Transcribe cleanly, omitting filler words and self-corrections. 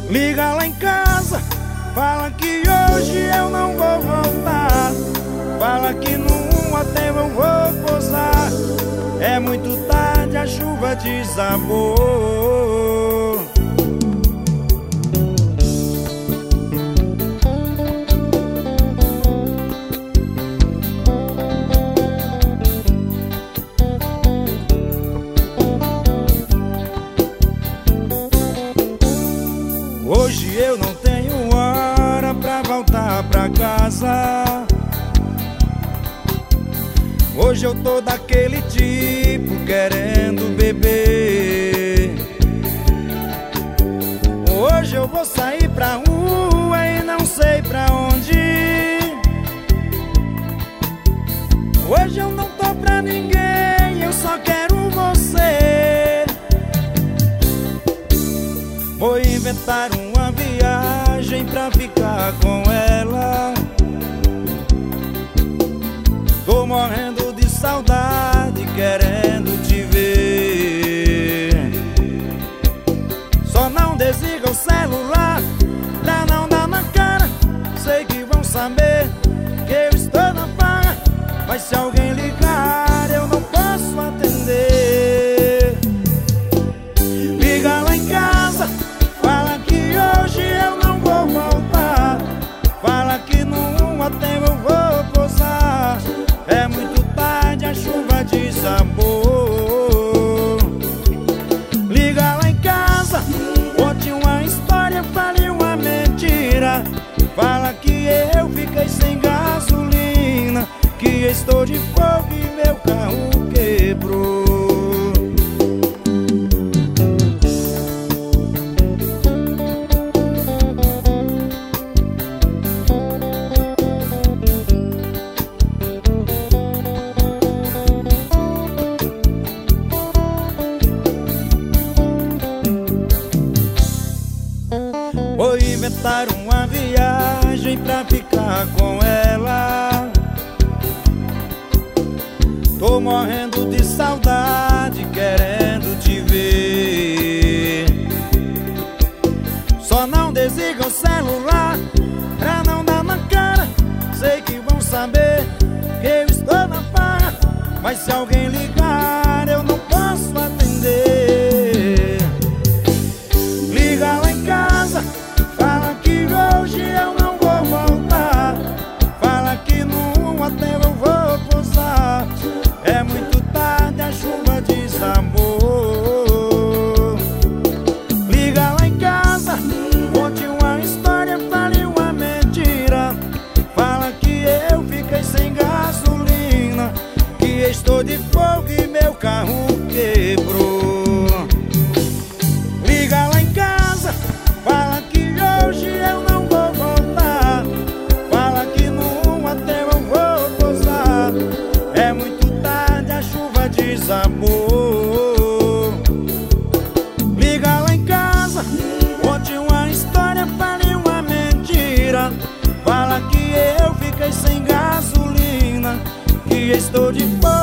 Liga lá em casa, fala que hoje eu não vou voltar. Fala que no hotel eu vou pousar. É muito tarde, a chuva desabou. Hoje eu não tenho hora pra voltar pra casa. Hoje eu tô daquele tipo querendo beber. Hoje eu vou sair pra rua e não sei pra onde. Hoje eu não tô pra ninguém, eu só quero você. Vou inventar uma viagem pra ficar com ela. Tô morrendo de saudade, querendo te ver. Só não desliga o celular pra não dar na cara. Sei que vão saber que eu estou na farra, mas se alguém ligar eu não posso atender. Liga lá em casa, fala que hoje eu não vou voltar. Fala que no hotel eu vou pousar. É muito tarde, a chuva desabou. Liga lá em casa, conte uma história, fale uma mentira. Fala que eu fiquei sem gasolina, que estou de fogo e meu carro quebrou. Vou inventar uma viagem pra ficar com ela. Tô morrendo de saudade, querendo te ver. Só não desliga o celular pra não dar na cara. Sei que vão saber que eu estou na farra, mas se alguém ligar eu não posso atender. Liga lá em casa, fala que hoje eu não vou voltar. Fala que no hotel eu vou pousar. É muito tarde, a chuva desabou. Liga lá em casa, conte uma história, fale uma mentira. Fala que eu fiquei sem gasolina, que estou de fogo e meu carro quebrou. Liga lá em casa, fala que hoje eu não vou voltar. Fala que no hotel eu vou pousar. É muito tarde, a chuva desabou. Liga lá em casa, conte uma história, fale uma mentira. Fala que eu fiquei sem gasolina, que estou de fora.